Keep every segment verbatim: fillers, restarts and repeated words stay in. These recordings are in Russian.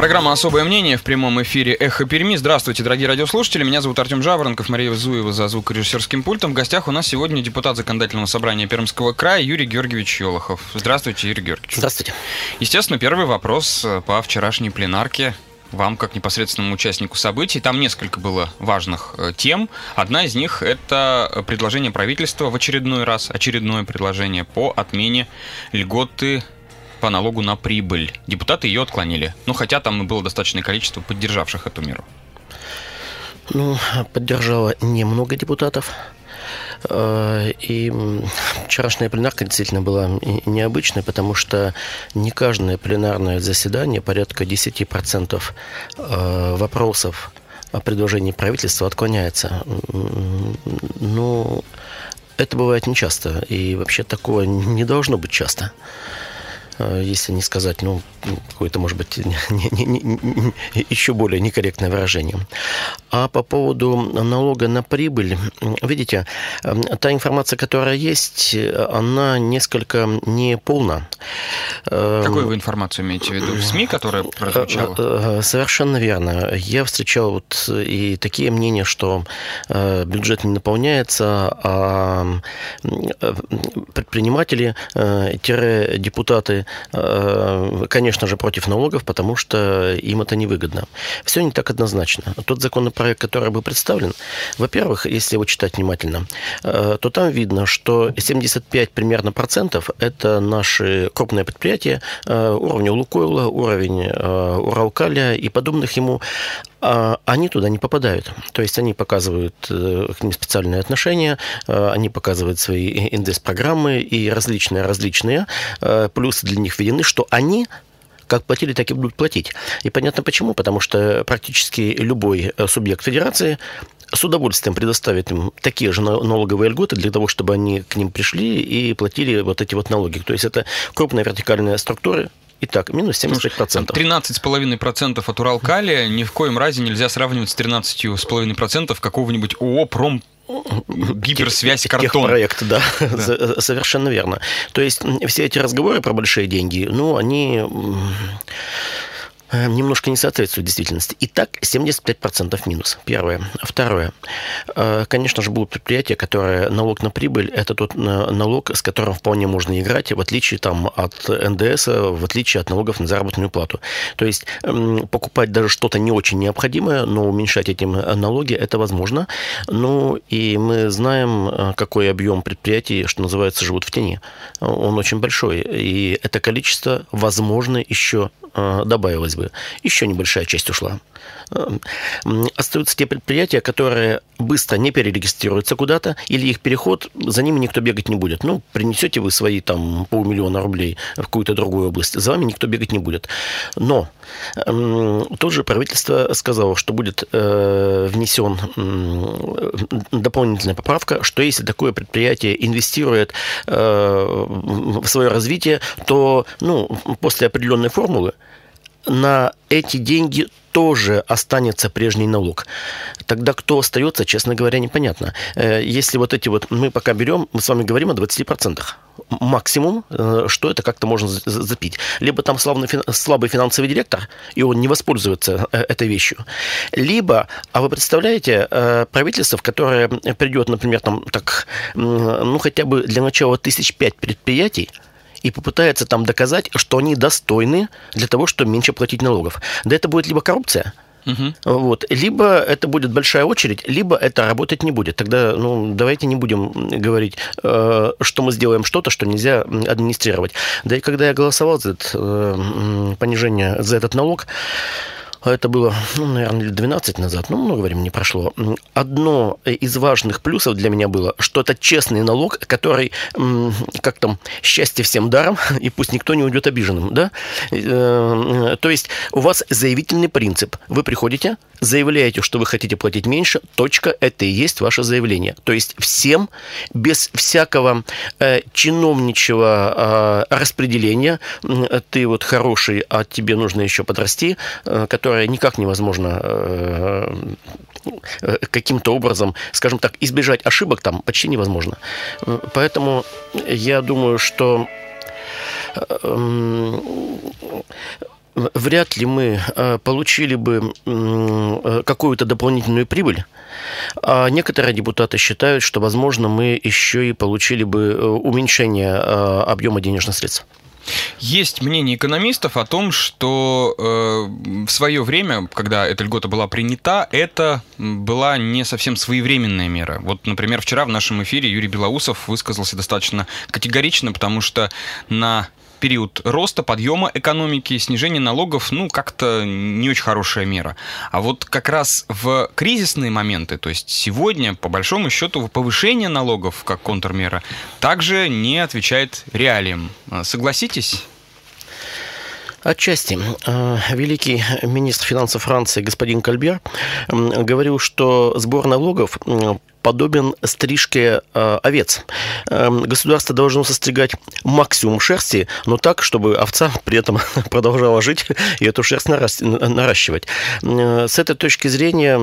Программа «Особое мнение» в прямом эфире «Эхо Перми». Здравствуйте, дорогие радиослушатели. Меня зовут Артем Жаворонков, Мария Зуева за звукорежиссерским пультом. В гостях у нас сегодня депутат Законодательного собрания Пермского края Юрий Георгиевич Йолохов. Здравствуйте, Юрий Георгиевич. Здравствуйте. Естественно, первый вопрос по вчерашней пленарке. Вам, как непосредственному участнику событий, там несколько было важных тем. Одна из них – это предложение правительства в очередной раз, очередное предложение по отмене льготы по налогу на прибыль. Депутаты ее отклонили. Ну, хотя там и было достаточное количество поддержавших эту меру. Ну, поддержало немного депутатов. И вчерашняя пленарка действительно была необычной, потому что не каждое пленарное заседание, порядка десять процентов вопросов о предложении правительства отклоняется. Ну, это бывает нечасто, и вообще такого не должно быть часто. Если не сказать, ну, какое-то, может быть, не, не, не, еще более некорректное выражение. А по поводу налога на прибыль, видите, та информация, которая есть, она несколько неполна. Какую вы информацию имеете в виду? СМИ, которая прозвучала? Совершенно верно. Я встречал вот и такие мнения, что бюджет не наполняется, а предприниматели-депутаты, конечно же, против налогов, потому что им это невыгодно. Все не так однозначно. Тот законопроект, который был представлен, во-первых, если его читать внимательно, то там видно, что семьдесят пять примерно процентов это наши крупные предприятия уровня Лукойла, уровень Уралкаля и подобных ему. Они туда не попадают. То есть они показывают к ним специальные отношения, они показывают свои индекс-программы и различные-различные плюсы для них введены, что они как платили, так и будут платить. И понятно почему. Потому что практически любой субъект федерации с удовольствием предоставит им такие же налоговые льготы для того, чтобы они к ним пришли и платили вот эти вот налоги. То есть это крупные вертикальные структуры. Итак, минус семьдесят пять процентов. тринадцать целых пять десятых процента от Уралкаля ни в коем разе нельзя сравнивать с тринадцать целых пять десятых процента какого-нибудь ООО «Пром Гиперсвязь Картон». Техпроект, да, да, совершенно верно. То есть все эти разговоры про большие деньги, ну, они немножко не соответствует действительности. Итак, семьдесят пять процентов минус. Первое. Второе. Конечно же, будут предприятия, которые налог на прибыль – это тот налог, с которым вполне можно играть, в отличие там, от эн дэ эс, в отличие от налогов на заработную плату. То есть покупать даже что-то не очень необходимое, но уменьшать этим налоги – это возможно. Ну, и мы знаем, какой объем предприятий, что называется, живут в тени. Он очень большой. И это количество, возможно, еще добавилось бы. Еще небольшая часть ушла. Остаются те предприятия, которые быстро не перерегистрируются куда-то, или их переход, за ними никто бегать не будет. Ну, принесете вы свои там полмиллиона рублей в какую-то другую область, за вами никто бегать не будет. Но э, тут же правительство сказало, что будет э, внесен э, дополнительная поправка, что если такое предприятие инвестирует э, в свое развитие, то ну, после определенной формулы на эти деньги тоже останется прежний налог. Тогда кто остается, честно говоря, непонятно. Если вот эти вот, мы пока берем, мы с вами говорим о двадцати процентах. Максимум, что это как-то можно запить. Либо там слабый, слабый финансовый директор, и он не воспользуется этой вещью. Либо, а вы представляете, правительство, которое придет, например, там так, ну хотя бы для начала тысяч пять предприятий, и попытается там доказать, что они достойны для того, чтобы меньше платить налогов. Да это будет либо коррупция, угу. вот, либо это будет большая очередь, либо это работать не будет. Тогда ну, давайте не будем говорить, э, что мы сделаем что-то, что нельзя администрировать. Да и когда я голосовал за это э, понижение, за этот налог, это было, ну, наверное, лет двенадцать назад, ну, много времени прошло. Одно из важных плюсов для меня было, что это честный налог, который, как там, счастье всем даром, и пусть никто не уйдет обиженным, да? То есть у вас заявительный принцип. Вы приходите, заявляете, что вы хотите платить меньше, точка, это и есть ваше заявление. То есть всем, без всякого э, чиновничьего э, распределения, ты вот хороший, а тебе нужно еще подрасти, э, которое никак невозможно э, э, каким-то образом, скажем так, избежать ошибок там почти невозможно. Поэтому я думаю, что э, вряд ли мы получили бы какую-то дополнительную прибыль, а некоторые депутаты считают, что, возможно, мы еще и получили бы уменьшение объема денежных средств. Есть мнение экономистов о том, что э, в свое время, когда эта льгота была принята, это была не совсем своевременная мера. Вот, например, вчера в нашем эфире Юрий Белоусов высказался достаточно категорично, потому что на период роста, подъема экономики, снижение налогов, ну, как-то не очень хорошая мера. А вот как раз в кризисные моменты, то есть сегодня, по большому счету, повышение налогов как контрмера также не отвечает реалиям. Согласитесь? Отчасти. Великий министр финансов Франции господин Кальбер говорил, что сбор налогов подобен стрижке э, овец. Э, государство должно состригать максимум шерсти, но так, чтобы овца при этом продолжала жить и эту шерсть наращивать. Э, с этой точки зрения,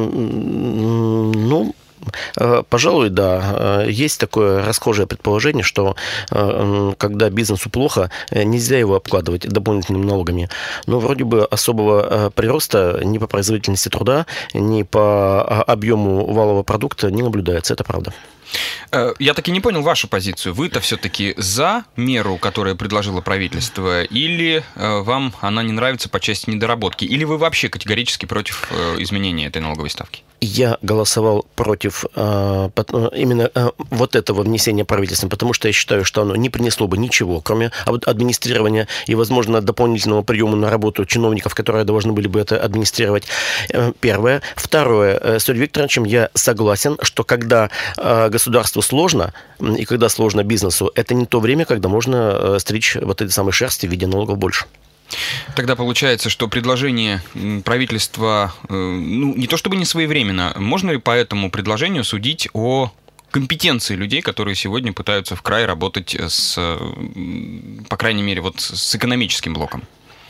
ну, пожалуй, да. Есть такое расхожее предположение, что когда бизнесу плохо, нельзя его обкладывать дополнительными налогами. Но вроде бы особого прироста ни по производительности труда, ни по объему валового продукта не наблюдается. Это правда. Я таки не понял вашу позицию. Вы-то все-таки за меру, которую предложило правительство, или вам она не нравится по части недоработки, или вы вообще категорически против изменения этой налоговой ставки? Я голосовал против э, именно э, вот этого внесения правительством, потому что я считаю, что оно не принесло бы ничего, кроме администрирования и, возможно, дополнительного приема на работу чиновников, которые должны были бы это администрировать. Первое. Второе. С Юрием Викторовичем я согласен, что когда э, государству сложно, и когда сложно бизнесу, это не то время, когда можно стричь вот этой самой шерсти в виде налогов больше. Тогда получается, что предложение правительства, ну, не то чтобы не своевременно, можно ли по этому предложению судить о компетенции людей, которые сегодня пытаются в крае работать с, по крайней мере, вот с экономическим блоком?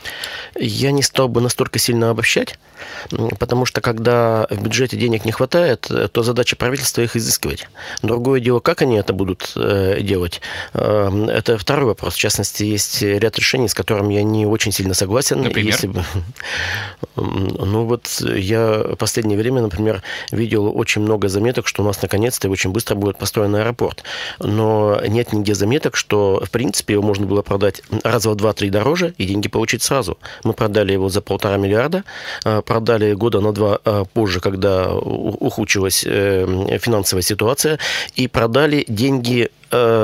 Я не стал бы настолько сильно обобщать, потому что когда в бюджете денег не хватает, то задача правительства их изыскивать. Другое дело, как они это будут делать, это второй вопрос. В частности, есть ряд решений, с которыми я не очень сильно согласен. Например? Если бы... Ну вот я в последнее время, например, видел очень много заметок, что у нас наконец-то и очень быстро будет построен аэропорт. Но нет нигде заметок, что в принципе его можно было продать раза в два-три дороже и деньги получить сразу. Мы продали его за полтора миллиарда, продали года на два позже, когда ухудшилась финансовая ситуация, и продали деньги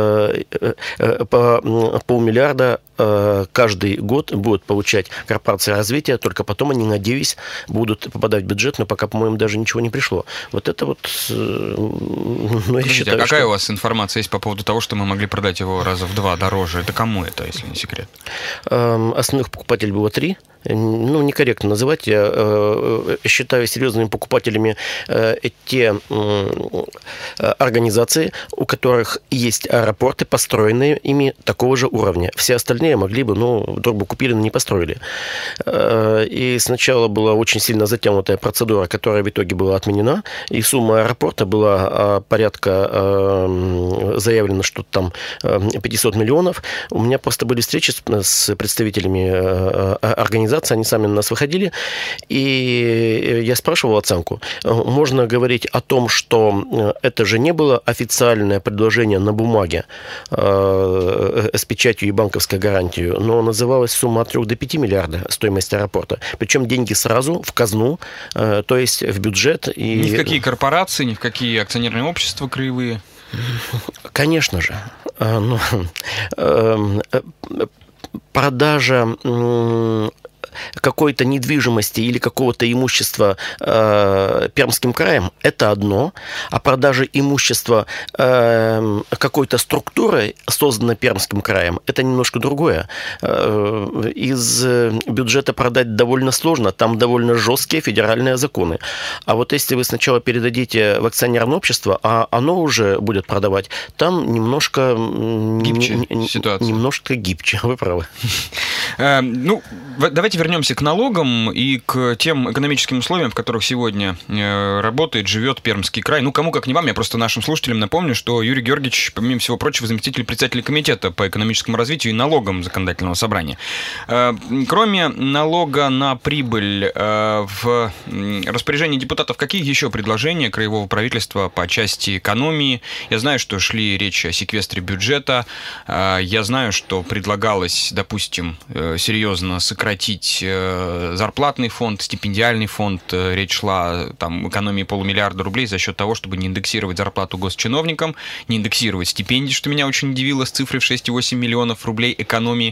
по полмиллиарда каждый год будут получать корпорации развития, только потом они, надеюсь, будут попадать в бюджет, но пока, по-моему, даже ничего не пришло. Вот это вот... Ну, я считаю, а какая что... у вас информация есть по поводу того, что мы могли продать его раза в два дороже? Это кому это, если не секрет? Основных покупателей было три. Ну, некорректно называть. Я э, считаю серьезными покупателями э, те э, организации, у которых есть аэропорты, построенные ими такого же уровня. Все остальные могли бы, ну, вдруг бы купили, но не построили. Э, и сначала была очень сильно затянутая процедура, которая в итоге была отменена, и сумма аэропорта была э, порядка, э, заявлено, что там э, пятьсот миллионов. У меня просто были встречи с, с представителями э, организации, они сами на нас выходили, и я спрашивал оценку. Можно говорить о том, что это же не было официальное предложение на бумаге э, с печатью и банковской гарантией, но называлась сумма от трёх до пяти миллиардов стоимость аэропорта. Причем деньги сразу в казну, э, то есть в бюджет. И... Ни в какие корпорации, ни в какие акционерные общества краевые? Конечно же. Э, ну, э, э, продажа... Э, какой-то недвижимости или какого-то имущества э, Пермским краем, это одно, а продажа имущества э, какой-то структурой, созданной Пермским краем, это немножко другое. Э, из бюджета продать довольно сложно, там довольно жесткие федеральные законы. А вот если вы сначала передадите в акционерное общество, а оно уже будет продавать, там немножко... Гибче ситуация. Немножко гибче, вы правы. Ну, давайте вернемся к налогам и к тем экономическим условиям, в которых сегодня работает, живет Пермский край. Ну, кому как не вам, я просто нашим слушателям напомню, что Юрий Георгиевич, помимо всего прочего, заместитель председателя комитета по экономическому развитию и налогам законодательного собрания. Кроме налога на прибыль, в распоряжении депутатов какие еще предложения краевого правительства по части экономии? Я знаю, что шли речи о секвестре бюджета. Я знаю, что предлагалось, допустим, серьезно сократить зарплатный фонд, стипендиальный фонд. Речь шла там экономии полумиллиарда рублей за счет того, чтобы не индексировать зарплату госчиновникам, не индексировать стипендии, что меня очень удивило, с цифрой в шесть целых восемь десятых миллионов рублей экономии.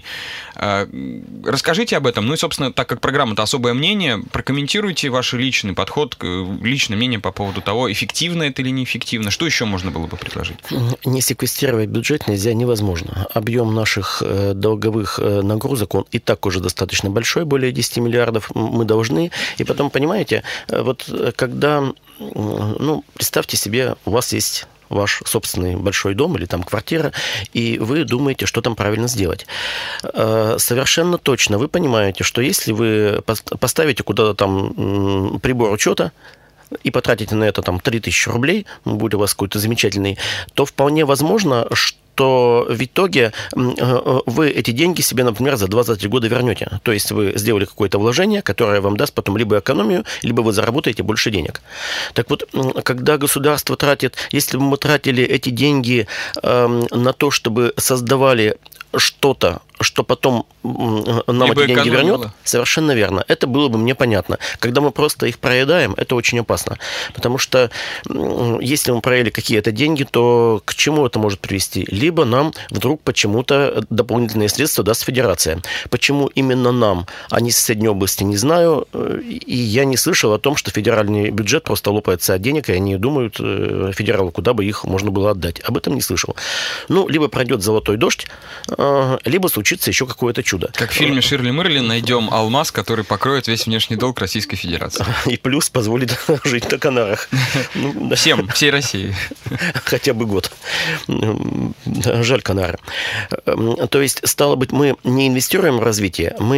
Расскажите об этом. Ну и, собственно, так как программа-то «Особое мнение», прокомментируйте ваш личный подход, личное мнение по поводу того, эффективно это или неэффективно. Что еще можно было бы предложить? Не секвестировать бюджет нельзя, невозможно. Объем наших долговых нагрузок, он и так уже достаточно большой, более десять миллиардов мы должны. И потом, понимаете, вот когда, ну, представьте себе, у вас есть ваш собственный большой дом или там квартира, и вы думаете, что там правильно сделать. Совершенно точно вы понимаете, что если вы поставите куда-то там прибор учета и потратите на это там три тысячи рублей, будет у вас какой-то замечательный, то вполне возможно, что то в итоге вы эти деньги себе, например, за два-три года вернете. То есть вы сделали какое-то вложение, которое вам даст потом либо экономию, либо вы заработаете больше денег. Так вот, когда государство тратит, если бы мы тратили эти деньги на то, чтобы создавали что-то, что потом нам либо эти деньги вернет, совершенно верно. Это было бы мне понятно. Когда мы просто их проедаем, это очень опасно. Потому что если мы проели какие-то деньги, то к чему это может привести? Либо нам вдруг почему-то дополнительные средства даст федерация. Почему именно нам, а не соседней области, не знаю. И я не слышал о том, что федеральный бюджет просто лопается от денег, и они думают, федералу, куда бы их можно было отдать. Об этом не слышал. Ну, либо пройдет золотой дождь, либо случится еще какое-то чудо. Как в фильме «Ширли Мырли» найдем алмаз, который покроет весь внешний долг Российской Федерации. И плюс позволит жить на Канарах. Всем, всей России. Хотя бы год. Жаль Канары. То есть, стало быть, мы не инвестируем в развитие, мы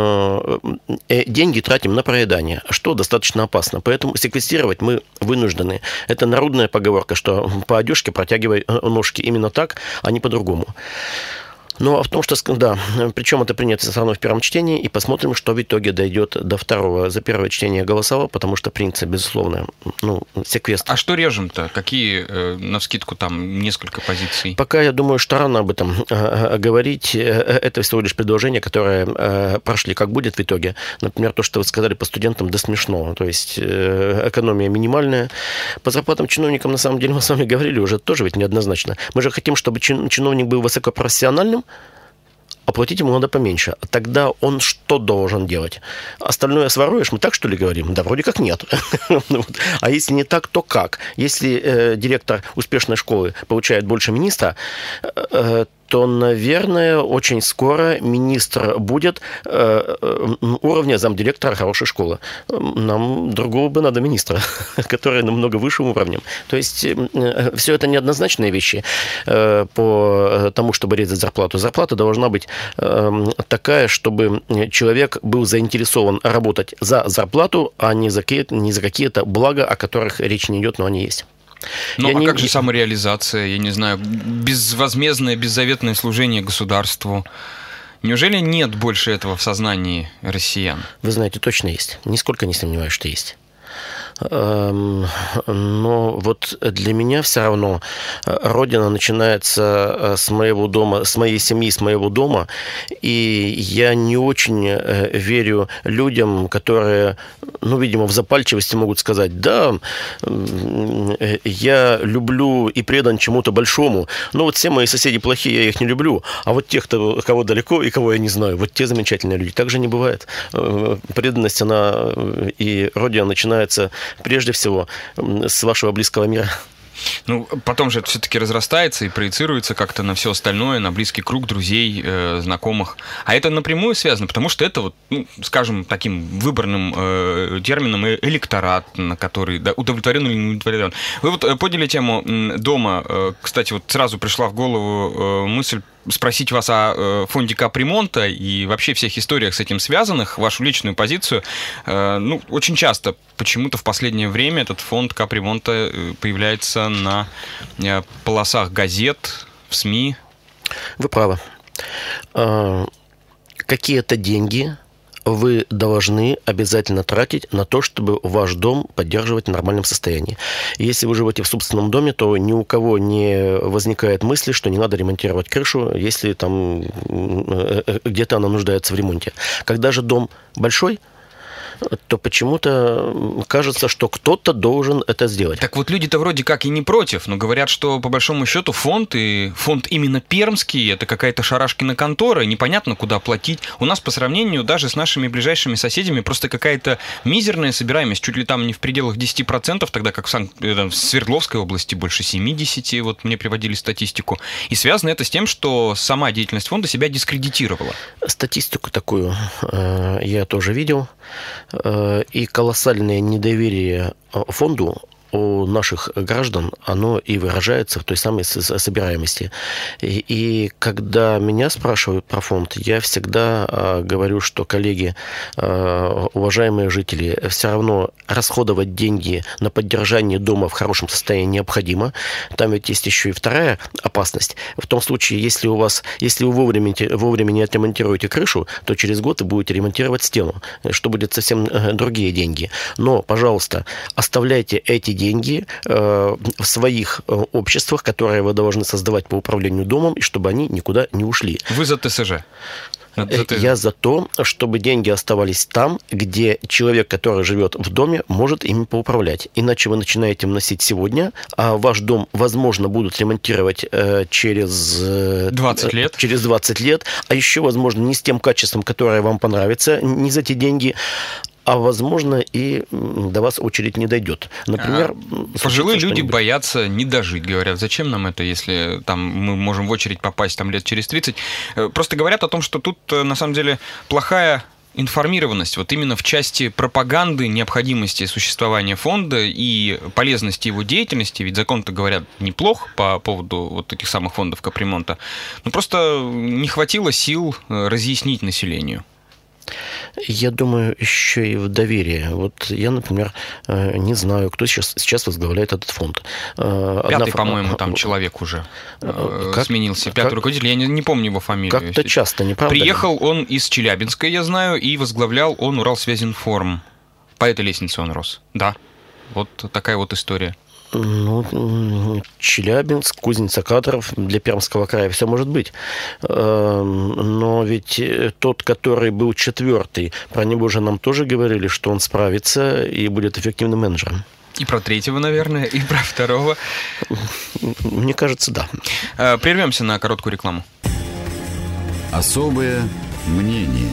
деньги тратим на проедание, что достаточно опасно. Поэтому секвестировать мы вынуждены. Это народная поговорка, что по одежке протягивай ножки. Именно так, а не по-другому. Ну, а в том, что, да, причем это принято все равно в первом чтении, и посмотрим, что в итоге дойдет до второго. За первое чтение я голосовал, потому что принцип, безусловно, ну, секвестр. А что режем-то? Какие, э, навскидку, там несколько позиций? Пока, я думаю, что рано об этом э, говорить. Это всего лишь предложения, которые э, прошли. Как будет в итоге? Например, то, что вы сказали по студентам, да смешно. То есть э, экономия минимальная. По зарплатам чиновникам, на самом деле, мы с вами говорили уже, тоже ведь неоднозначно. Мы же хотим, чтобы чин, чиновник был высокопрофессиональным, оплатить ему надо поменьше. Тогда он что должен делать? Остальное своруешь, мы так, что ли, говорим? Да, вроде как нет. А если не так, то как? Если э, директор успешной школы получает больше министра, э, то, наверное, очень скоро министр будет э, уровня замдиректора хорошей школы. Нам другого бы надо министра, который намного высшим уровнем. То есть э, все это неоднозначные вещи э, по тому, чтобы резать зарплату. Зарплата должна быть э, такая, чтобы человек был заинтересован работать за зарплату, а не за, не за какие-то блага, о которых речь не идет, но они есть. Ну, я а не... как же самореализация, я не знаю, безвозмездное, беззаветное служение государству? Неужели нет больше этого в сознании россиян? Вы знаете, точно есть. Нисколько не сомневаюсь, что есть. Но вот для меня все равно родина начинается с моего дома, с моей семьи, с моего дома, и я не очень верю людям, которые, ну, видимо, в запальчивости могут сказать: да, я люблю и предан чему-то большому, но вот все мои соседи плохие, я их не люблю, а вот тех, кто, кого далеко и кого я не знаю, вот те замечательные люди. Так же не бывает. Преданность, она и родина начинается прежде всего с вашего близкого мира. Ну, потом же это все-таки разрастается и проецируется как-то на все остальное, на близкий круг друзей, э, знакомых. А это напрямую связано, потому что это, вот, ну, скажем, таким выборным э, термином электорат, на который, да, удовлетворен или не удовлетворен. Вы вот подняли тему дома. Кстати, вот сразу пришла в голову мысль спросить вас о фонде капремонта и вообще всех историях с этим связанных, вашу личную позицию. Ну, очень часто почему-то в последнее время этот фонд капремонта появляется на полосах газет, в СМИ. Вы правы. Какие-то деньги вы должны обязательно тратить на то, чтобы ваш дом поддерживать в нормальном состоянии. Если вы живете в собственном доме, то ни у кого не возникает мысли, что не надо ремонтировать крышу, если там где-то она нуждается в ремонте. Когда же дом большой, то почему-то кажется, что кто-то должен это сделать. Так вот, люди-то вроде как и не против, но говорят, что по большому счету фонд, и фонд именно пермский, это какая-то шарашкина контора, непонятно, куда платить. У нас по сравнению даже с нашими ближайшими соседями просто какая-то мизерная собираемость, чуть ли там не в пределах десяти процентов, тогда как в, Санкт... в Свердловской области больше семьдесят процентов, вот мне приводили статистику. И связано это с тем, что сама деятельность фонда себя дискредитировала. Статистику такую э, я тоже видел. И колоссальное недоверие фонду у наших граждан, оно и выражается в той самой собираемости. И, и когда меня спрашивают про фонд, я всегда э, говорю, что, коллеги, э, уважаемые жители, все равно расходовать деньги на поддержание дома в хорошем состоянии необходимо. Там ведь есть еще и вторая опасность. В том случае, если у вас, если вы вовремя, вовремя не отремонтируете крышу, то через год вы будете ремонтировать стену, что будет совсем другие деньги. Но, пожалуйста, оставляйте эти деньги деньги э, в своих э, обществах, которые вы должны создавать по управлению домом, и чтобы они никуда не ушли. Вы за ТСЖ? Я за то, чтобы деньги оставались там, где человек, который живет в доме, может ими поуправлять. Иначе вы начинаете вносить сегодня, а ваш дом, возможно, будут ремонтировать э, через... Э, двадцать лет. Через двадцать лет, а еще, возможно, не с тем качеством, которое вам понравится, не за те деньги, а, возможно, и до вас очередь не дойдет. Например, а, пожилые люди боятся не дожить. Говорят, зачем нам это, если там мы можем в очередь попасть там лет через тридцать. Просто говорят о том, что тут, на самом деле, плохая информированность вот именно в части пропаганды необходимости существования фонда и полезности его деятельности. Ведь закон-то, говорят, неплох по поводу вот таких самых фондов капремонта. Но просто не хватило сил разъяснить населению. Я думаю, еще и в доверии. Вот я, например, не знаю, кто сейчас, сейчас возглавляет этот фонд. Пятый, Одна... по-моему, там человек уже как... сменился. Пятый как... руководитель, я не, не помню его фамилию. Как-то часто, не правда? Приехал он из Челябинска, я знаю, и возглавлял он Уралсвязинформ. По этой лестнице он рос. Да, вот такая вот история. Ну, Челябинск, Кузница кадров, для Пермского края все может быть. Но ведь тот, который был четвертый, про него же нам тоже говорили, что он справится и будет эффективным менеджером. И про третьего, наверное, и про второго. Мне кажется, да. Прервемся на короткую рекламу. Особое мнение.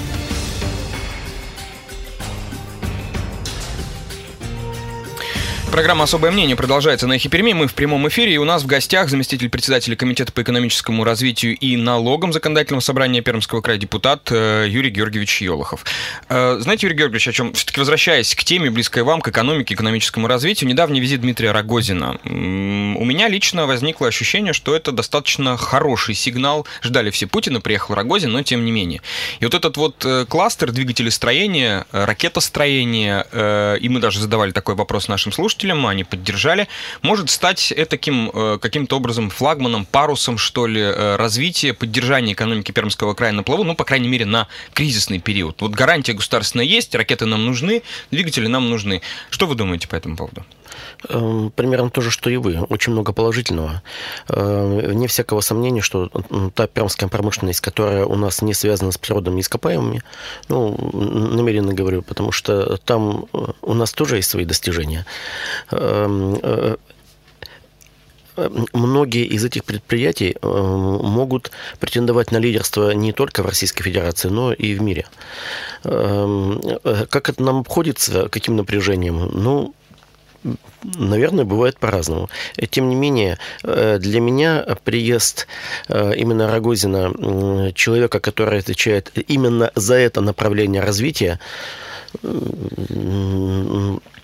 Программа «Особое мнение» продолжается на Эхе Перми. Мы в прямом эфире, и у нас в гостях заместитель председателя Комитета по экономическому развитию и налогам Законодательного собрания Пермского края депутат Юрий Георгиевич Елохов. Знаете, Юрий Георгиевич, о чем? Все-таки возвращаясь к теме, близкой вам, к экономике, экономическому развитию, недавний визит Дмитрия Рогозина. У меня лично возникло ощущение, что это достаточно хороший сигнал. Ждали все Путина, приехал Рогозин, но тем не менее. И вот этот вот кластер двигателестроения, ракетостроения, и мы даже задавали такой вопрос нашим слушателям, они поддержали, может стать этаким каким-то образом флагманом, парусом, что ли, развития, поддержания экономики Пермского края на плаву, ну, по крайней мере, на кризисный период. Вот гарантия государственная есть, ракеты нам нужны, двигатели нам нужны. Что вы думаете по этому поводу? Примерно то же, что и вы. Очень много положительного. Вне всякого сомнения, что та пермская промышленность, которая у нас не связана с природными ископаемыми, ну, намеренно говорю, потому что там у нас тоже есть свои достижения. Многие из этих предприятий могут претендовать на лидерство не только в Российской Федерации, но и в мире. Как это нам обходится, каким напряжением? Ну, наверное, бывает по-разному. Тем не менее, для меня приезд именно Рогозина, человека, который отвечает именно за это направление развития,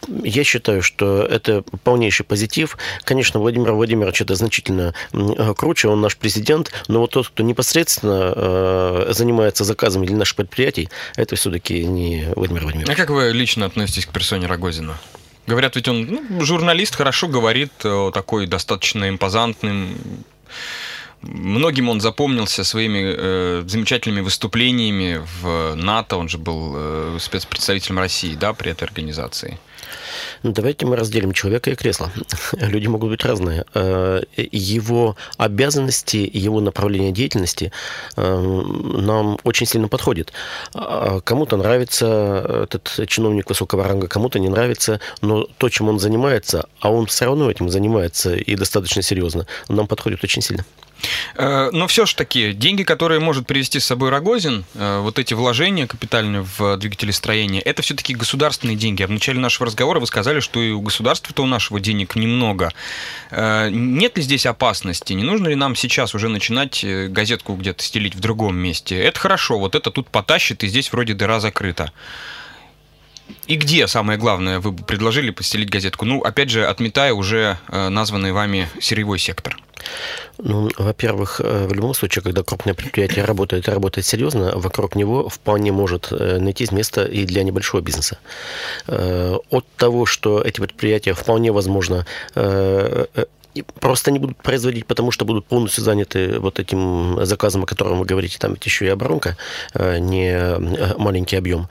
Я считаю, что это полнейший позитив. Конечно, Владимир Владимирович это значительно круче, он наш президент, но вот тот, кто непосредственно занимается заказами для наших предприятий, это все-таки не Владимир Владимирович. А как вы лично относитесь к персоне Рогозина? Говорят, ведь он ну, журналист, хорошо говорит, такой достаточно импозантным. Многим он запомнился своими э, замечательными выступлениями в НАТО. Он же был э, спецпредставителем России, да, при этой организации. Ну, давайте мы разделим человека и кресло. Люди могут быть разные. Его обязанности, его направление деятельности нам очень сильно подходит. Кому-то нравится этот чиновник высокого ранга, кому-то не нравится, но то, чем он занимается, а он все равно этим занимается и достаточно серьезно, нам подходит очень сильно. Но все же таки, деньги, которые может привести с собой Рогозин, вот эти вложения капитальные в двигателестроение, это все-таки государственные деньги. А в начале нашего разговора вы сказали, что и у государства-то у нашего денег немного. Нет ли здесь опасности? Не нужно ли нам сейчас уже начинать газетку где-то стелить в другом месте? Это хорошо, вот это тут потащит, и здесь вроде дыра закрыта. И где, самое главное, вы бы предложили постелить газетку? Ну, опять же, отметая уже названный вами сырьевой сектор. Ну, во-первых, в любом случае, когда крупное предприятие работает и работает серьезно, вокруг него вполне может найтись место и для небольшого бизнеса. От того, что эти предприятия вполне возможно просто не будут производить, потому что будут полностью заняты вот этим заказом, о котором вы говорите, там ведь еще и оборонка, не маленький объем.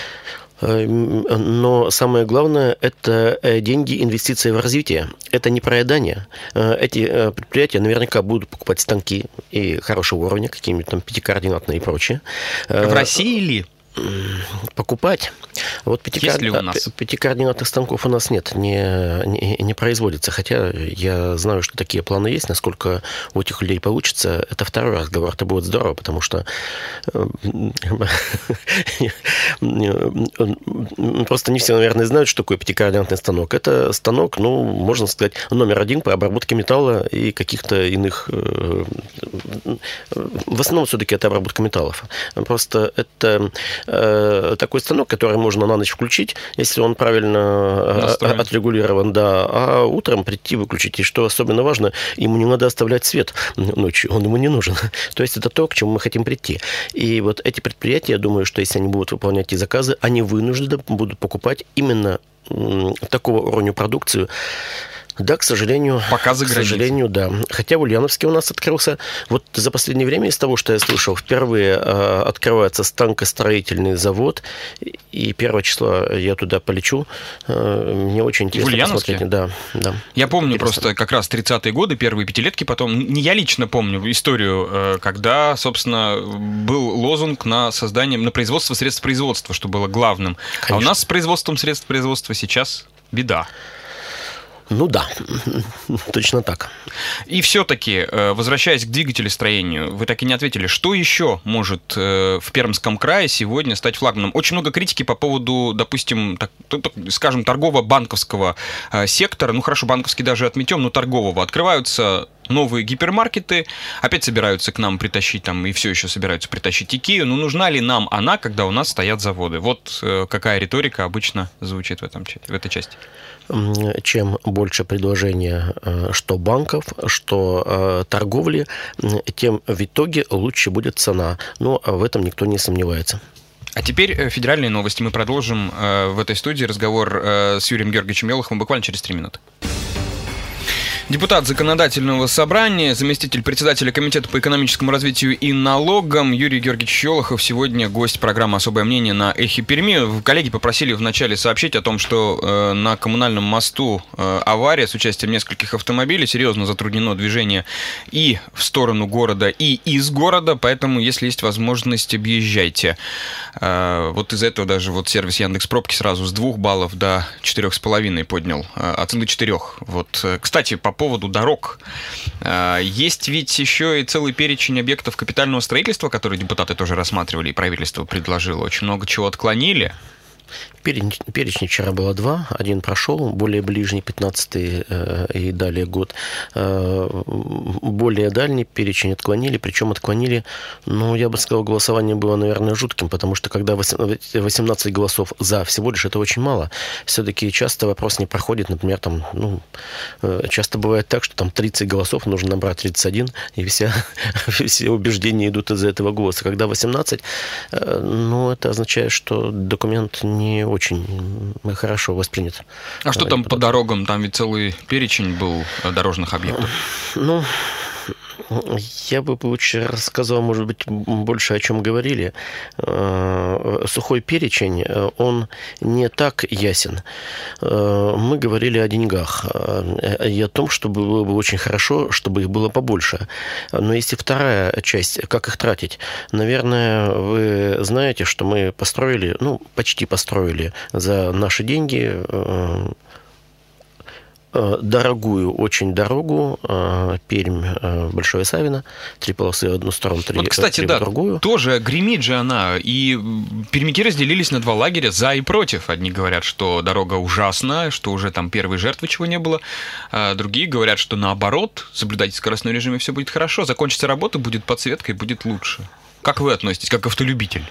Но самое главное – это деньги, инвестиции в развитие. Это не проедание. Эти предприятия наверняка будут покупать станки и хорошего уровня, какие-нибудь там пятикоординатные и прочее. В России ли? Покупать. Вот пятикоординатных станков у нас нет, не, не, не производится. Хотя я знаю, что такие планы есть. Насколько у этих людей получится, это второй разговор. Это будет здорово, потому что просто не все, наверное, знают, что такое пятикоординатный станок. Это станок, ну, можно сказать, номер один по обработке металла и каких-то иных... В основном все-таки это обработка металлов. Просто это... такой станок, который можно на ночь включить, если он правильно Настроен. отрегулирован, да, а утром прийти выключить. И что особенно важно, ему не надо оставлять свет ночью, он ему не нужен. То есть это то, к чему мы хотим прийти. И вот эти предприятия, я думаю, что если они будут выполнять эти заказы, они вынуждены будут покупать именно такого уровня продукцию. Да, к сожалению. Пока за границей. К сожалению, да. Хотя в Ульяновске у нас открылся, вот за последнее время, из того, что я слышал, впервые э, открывается станкостроительный завод, и первого числа я туда полечу. Э, мне очень интересно в Ульяновске? посмотреть. Да, да. Я помню интересно. Просто как раз тридцатые годы, первые пятилетки, потом, не я лично помню историю, когда, собственно, был лозунг на создание, на производство средств производства, что было главным. Конечно. А у нас с производством средств производства сейчас беда. Ну да, точно так. И все-таки, возвращаясь к двигателестроению, вы так и не ответили, что еще может в Пермском крае сегодня стать флагманом? Очень много критики по поводу, допустим, так, скажем, торгово-банковского сектора. Ну хорошо, банковский даже отметем, но торгового. Открываются новые гипермаркеты, опять собираются к нам притащить, там, и все еще собираются притащить Икею. Но нужна ли нам она, когда у нас стоят заводы? Вот какая риторика обычно звучит в, этом, в этой части. Чем больше предложения что банков, что торговли, тем в итоге лучше будет цена. Но в этом никто не сомневается. А теперь федеральные новости. Мы продолжим в этой студии разговор с Юрием Георгиевичем Елоховым буквально через три минуты. Депутат Законодательного собрания, заместитель председателя Комитета по экономическому развитию и налогам Юрий Георгиевич Елохов сегодня гость программы «Особое мнение» на Эхе Перми. Коллеги попросили вначале сообщить о том, что э, на коммунальном мосту э, авария с участием нескольких автомобилей, серьезно затруднено движение и в сторону города, и из города, поэтому, если есть возможность, объезжайте. Э, вот из-за этого даже вот сервис Яндекс.Пробки сразу с двух баллов до четырех с половиной поднял, э, оценку четырех. Вот, кстати, по По поводу дорог. Есть ведь еще и целый перечень объектов капитального строительства, которые депутаты тоже рассматривали, и правительство предложило. Очень много чего отклонили. Перечень вчера было два. Один прошел, более ближний, пятнадцатый э, и далее год. Э, более дальний перечень отклонили, причем отклонили, ну, я бы сказал, голосование было, наверное, жутким, потому что когда восемнадцать голосов за всего лишь, это очень мало. Все-таки часто вопрос не проходит, например, там, ну, э, часто бывает так, что там тридцать голосов, нужно набрать тридцать один, и вся, все убеждения идут из-за этого голоса. Когда восемнадцать, э, ну, это означает, что документ не очень хорошо воспринят. А что там по дорогам? Там ведь целый перечень был дорожных объектов. Ну, я бы лучше рассказал, может быть, больше о чем говорили. Сухой перечень, он не так ясен. Мы говорили о деньгах и о том, что было бы очень хорошо, чтобы их было побольше. Но есть и вторая часть, как их тратить. Наверное, вы знаете, что мы построили, ну, почти построили за наши деньги дорогую очень дорогу Пермь, Большое Савино, три полосы в одну сторону, три, вот, кстати, три да, в другую. Тоже гремит же она, и пермяки разделились на два лагеря, за и против. Одни говорят, что дорога ужасна, что уже там первой жертвы чего не было, а другие говорят, что наоборот, соблюдайте скоростной режим, и все будет хорошо, закончится работа, будет подсветка и будет лучше. Как вы относитесь, как автолюбитель?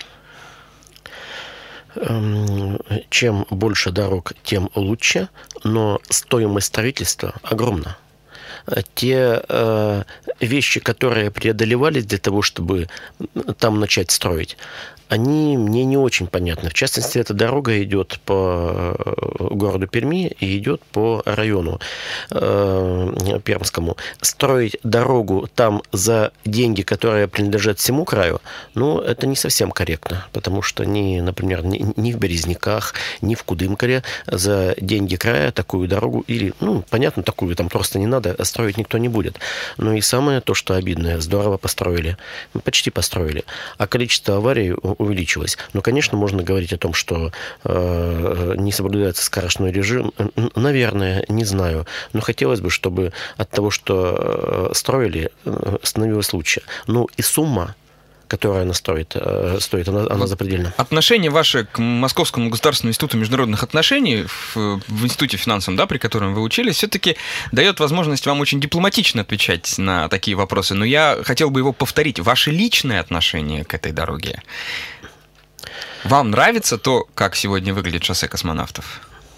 Чем больше дорог, тем лучше, но стоимость строительства огромна. Те э, вещи, которые преодолевались для того, чтобы там начать строить, они мне не очень понятны. В частности, эта дорога идет по городу Перми и идет по району э, Пермскому. Строить дорогу там за деньги, которые принадлежат всему краю, ну, это не совсем корректно, потому что, ни, например, ни, ни в Березняках, ни в Кудымкаре за деньги края такую дорогу, или, ну, понятно, такую там просто не надо, строить никто не будет. Но и самое то, что обидное, здорово построили, почти построили, а количество аварий увеличилось. Но, конечно, можно говорить о том, что э, не соблюдается скоростной режим. Наверное, не знаю. Но хотелось бы, чтобы от того, что э, строили, э, становилось лучше. Ну и сумма, которая она стоит, э, стоит она, она запредельна. Отношение ваше к Московскому государственному институту международных отношений в, в институте финансовом, да, при котором вы учились, все-таки дает возможность вам очень дипломатично отвечать на такие вопросы. Но я хотел бы его повторить. Ваше личное отношение к этой дороге. Вам нравится то, как сегодня выглядит шоссе космонавтов?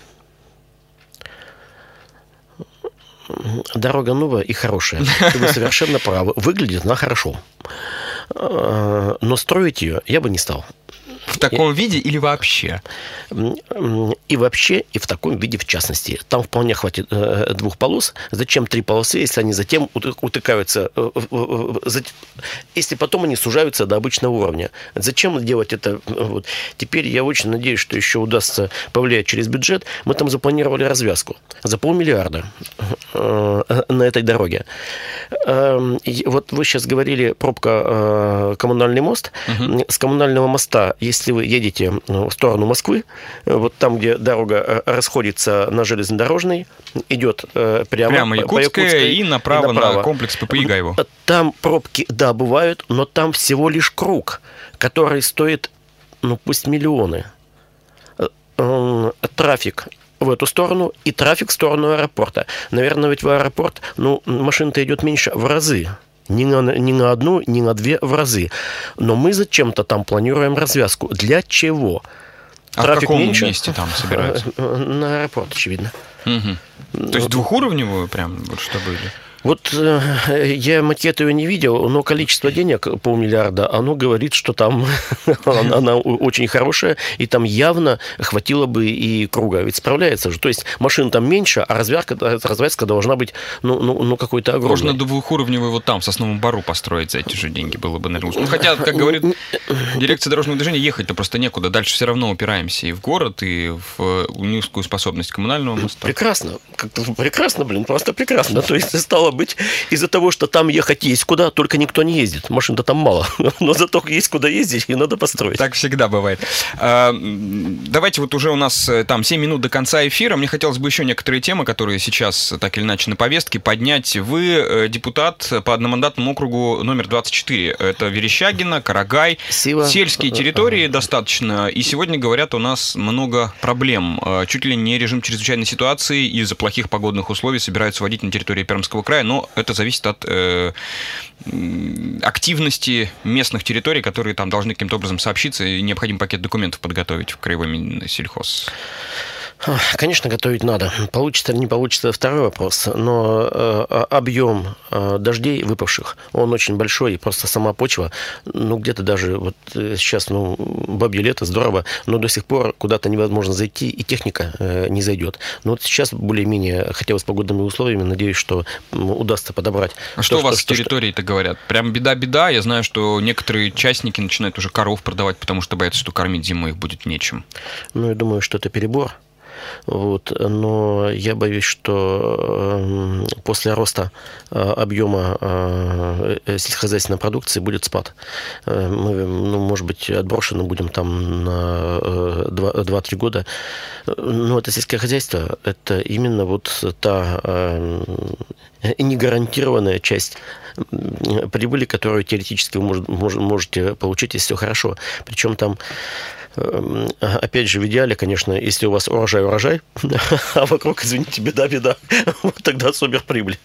Дорога новая и хорошая. Вы совершенно правы. Выглядит она хорошо. Но строить ее я бы не стал. В таком и, виде или вообще? И вообще, и в таком виде в частности. Там вполне хватит э, двух полос. Зачем три полосы, если они затем утыкаются, э, э, если потом они сужаются до обычного уровня? Зачем делать это? Вот. Теперь я очень надеюсь, что еще удастся повлиять через бюджет. Мы там запланировали развязку за полмиллиарда э, на этой дороге. Э, вот вы сейчас говорили, пробка э, коммунальный мост. Угу. С коммунального моста, если вы едете в сторону Москвы, вот там, где дорога расходится на железнодорожный, идет прямо, прямо Якутская, по Якутской и направо, и направо на комплекс ППИ Гаево. Там пробки, да, бывают, но там всего лишь круг, который стоит, ну, пусть миллионы. Трафик в эту сторону и трафик в сторону аэропорта. Наверное, ведь в аэропорт, ну, машин-то идет меньше в разы. Ни на, ни на одну, ни на две в разы. Но мы зачем-то там планируем развязку. Для чего? А трафик в каком меньше? Месте там собираются? На аэропорт, очевидно. Угу. То есть двухуровневую прям, вот чтобы... Вот э, я макет ее не видел, но количество денег, полмиллиарда, оно говорит, что там она, она очень хорошая, и там явно хватило бы и круга. Ведь справляется же. То есть машин там меньше, а развязка, развязка должна быть, ну, ну, ну какой-то огромный. Можно двухуровневую вот там, в Сосновом Бору построить за эти же деньги, было бы, наверное, ну, хотя, как говорит дирекция дорожного движения, ехать-то просто некуда. Дальше все равно упираемся и в город, и в низкую способность коммунального моста. Прекрасно. Как-то прекрасно, блин, просто прекрасно. То есть стало быть из-за того, что там ехать есть куда, только никто не ездит. Машин-то там мало, но зато есть куда ездить, и надо построить. Так всегда бывает. Давайте вот уже у нас там семь минут до конца эфира. Мне хотелось бы еще некоторые темы, которые сейчас так или иначе на повестке, поднять. Вы депутат по одномандатному округу номер двадцать четыре. Это Верещагино, Карагай, Сила. Сельские территории достаточно. И сегодня, говорят, у нас много проблем. Чуть ли не режим чрезвычайной ситуации из-за плохих погодных условий собираются вводить на территории Пермского края, но это зависит от э, активности местных территорий, которые там должны каким-то образом сообщиться, и необходим пакет документов подготовить в краевой Минсельхоз. Конечно, готовить надо. Получится или не получится, второй вопрос. Но э, объем э, дождей выпавших, он очень большой, и просто сама почва, ну, где-то даже вот сейчас, ну, бабье лето, здорово, но до сих пор куда-то невозможно зайти, и техника э, не зайдет. Но вот сейчас более-менее, хотя бы с погодными условиями, надеюсь, что удастся подобрать. А что, что у вас что, с территорией-то что... говорят? Прям беда-беда. Я знаю, что некоторые частники начинают уже коров продавать, потому что боятся, что кормить зимой их будет нечем. Ну, я думаю, что это перебор. Вот, но я боюсь, что после роста объема сельскохозяйственной продукции будет спад. Мы, ну, может быть, отброшены будем там на два-три года. Но это сельское хозяйство, это именно вот та негарантированная часть прибыли, которую теоретически вы можете получить, если все хорошо. Причем там, опять же, в идеале, конечно, если у вас урожай-урожай, а вокруг, извините, беда-беда, вот тогда суперприбыль.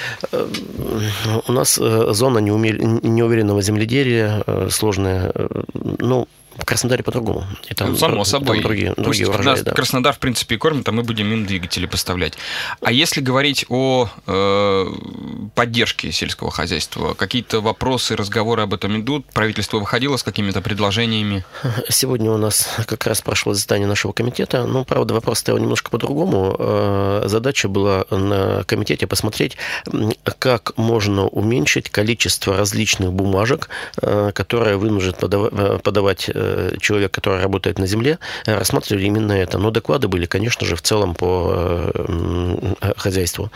У нас зона неуверенного земледелия, сложная, ну, в Краснодаре по-другому. И там, ну, само собой. Там другие, другие урожаи, нас да. Краснодар, в принципе, и кормит, а мы будем им двигатели поставлять. А если говорить о э, поддержке сельского хозяйства, какие-то вопросы, разговоры об этом идут? Правительство выходило с какими-то предложениями? Сегодня у нас как раз прошло заседание нашего комитета. Ну, правда, вопрос стоял немножко по-другому. Задача была на комитете посмотреть, как можно уменьшить количество различных бумажек, которые вынужден подавать человек, который работает на земле, рассматривали именно это. Но доклады были, конечно же, в целом по хозяйству.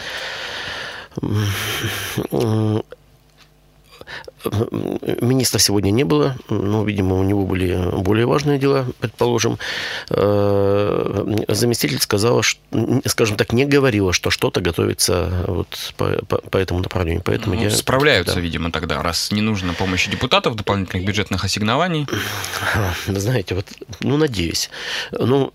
Министра сегодня не было, но, видимо, у него были более важные дела, предположим. Заместитель сказала, что, скажем так, не говорила, что что-то готовится вот по, по, по этому направлению. Поэтому ну, я, справляются, да. видимо, тогда, раз не нужно помощи депутатов, дополнительных бюджетных ассигнований. Вы знаете, вот, ну, надеюсь. Ну,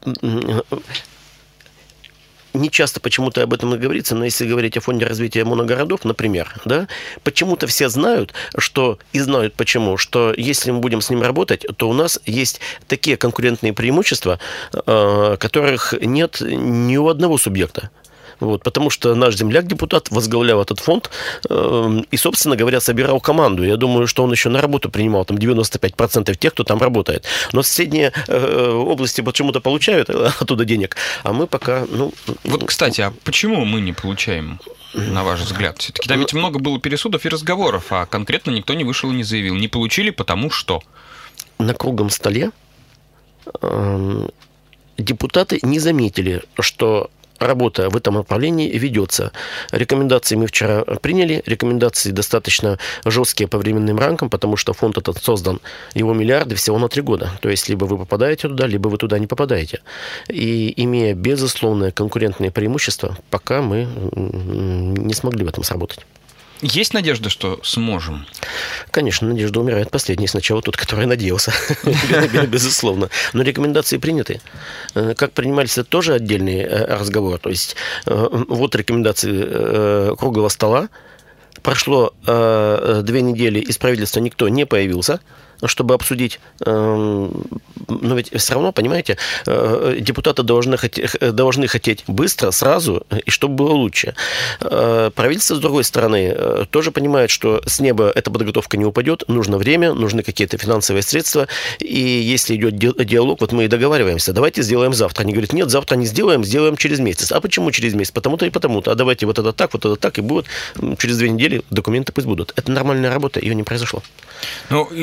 не часто почему-то об этом и говорится, но если говорить о фонде развития моногородов, например, да, почему-то все знают, что, и знают почему, что если мы будем с ним работать, то у нас есть такие конкурентные преимущества, которых нет ни у одного субъекта. Вот, потому что наш земляк-депутат возглавлял этот фонд э, и, собственно говоря, собирал команду. Я думаю, что он еще на работу принимал там девяносто пять процентов тех, кто там работает. Но соседние э, области почему-то получают оттуда денег, а мы пока... Ну, вот, кстати, а почему мы не получаем, на ваш взгляд? Все-таки там ведь много было пересудов и разговоров, а конкретно никто не вышел и не заявил. Не получили, потому что... На круглом столе э, депутаты не заметили, что... Работа в этом направлении ведется. Рекомендации мы вчера приняли. Рекомендации достаточно жесткие по временным рамкам, потому что фонд этот создан, его миллиарды всего на три года. То есть, либо вы попадаете туда, либо вы туда не попадаете. И имея безусловное конкурентное преимущество, пока мы не смогли в этом сработать. Есть надежда, что сможем? Конечно, надежда умирает последней. Сначала тот, который надеялся. Безусловно. Но рекомендации приняты. Как принимались, это тоже отдельный разговор. То есть, вот рекомендации круглого стола. Прошло две недели, из правительства никто не появился, чтобы обсудить. Но ведь все равно, понимаете, депутаты должны хотеть, должны хотеть быстро, сразу, и чтобы было лучше. Правительство, с другой стороны, тоже понимает, что с неба эта подготовка не упадет, нужно время, нужны какие-то финансовые средства, и если идет диалог, вот мы и договариваемся, давайте сделаем завтра. Они говорят, нет, завтра не сделаем, сделаем через месяц. А почему через месяц? Потому-то и потому-то. А давайте вот это так, вот это так, и будет через две недели документы пусть будут. Это нормальная работа, ее не произошло. Ну, есть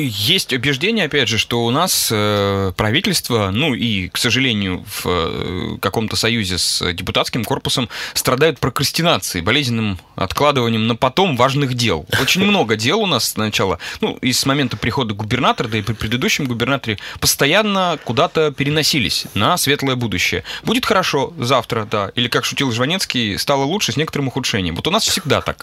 есть убеждение, опять же, что у нас э, правительство, ну и, к сожалению, в э, каком-то союзе с депутатским корпусом страдают прокрастинацией, болезненным откладыванием на потом важных дел. Очень много дел у нас сначала, ну и с момента прихода губернатора, да и при предыдущем губернаторе, постоянно куда-то переносились на светлое будущее. Будет хорошо завтра, да, или, как шутил Жванецкий, стало лучше с некоторым ухудшением. Вот у нас всегда так.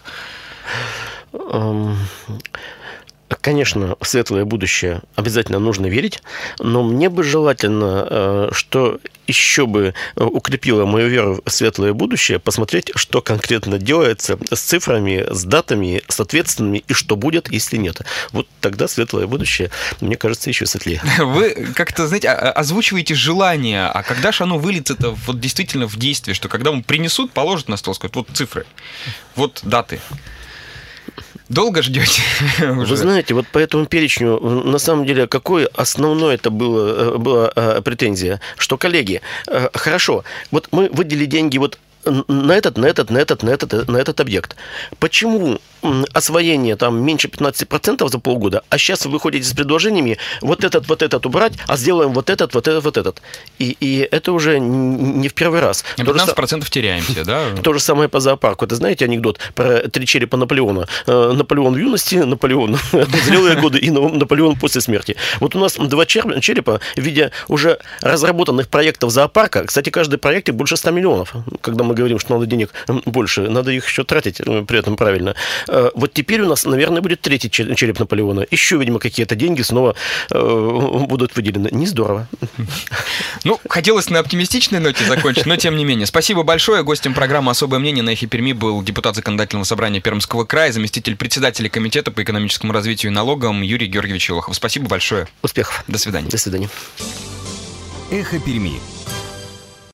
Конечно, в светлое будущее обязательно нужно верить, но мне бы желательно, что еще бы укрепило мою веру в светлое будущее, посмотреть, что конкретно делается с цифрами, с датами, с ответственными, и что будет, если нет. Вот тогда светлое будущее, мне кажется, еще светлее. Вы как-то, знаете, озвучиваете желание, а когда же оно выльется-то вот действительно в действие, что когда вам принесут, положат на стол, скажут, вот цифры, вот даты. Долго ждете? Вы знаете, вот по этому перечню, на самом деле, какой основной это было, была претензия? Что, коллеги, хорошо, вот мы выделили деньги вот на этот, на этот, на этот, на этот, на этот объект. Почему освоение там меньше пятнадцать процентов за полгода, а сейчас вы выходите с предложениями вот этот, вот этот убрать, а сделаем вот этот, вот этот, вот этот. И, и это уже не в первый раз. пятнадцать процентов теряемся, да? То же самое по зоопарку. Это знаете анекдот про три черепа Наполеона? Наполеон в юности, Наполеон в зрелые годы и Наполеон после смерти. Вот у нас два черепа в виде уже разработанных проектов зоопарка. Кстати, каждый проект больше ста миллионов. Когда мы говорим, что надо денег больше, надо их еще тратить при этом правильно. Вот теперь у нас, наверное, будет третий череп Наполеона. Еще, видимо, какие-то деньги снова будут выделены. Не здорово. Ну, хотелось на оптимистичной ноте закончить, но тем не менее. Спасибо большое. Гостем программы «Особое мнение» на Эхе Перми был депутат Законодательного собрания Пермского края, заместитель председателя Комитета по экономическому развитию и налогам Юрий Георгиевич Елохов. Спасибо большое. Успехов. До свидания. До свидания. Эхо Перми.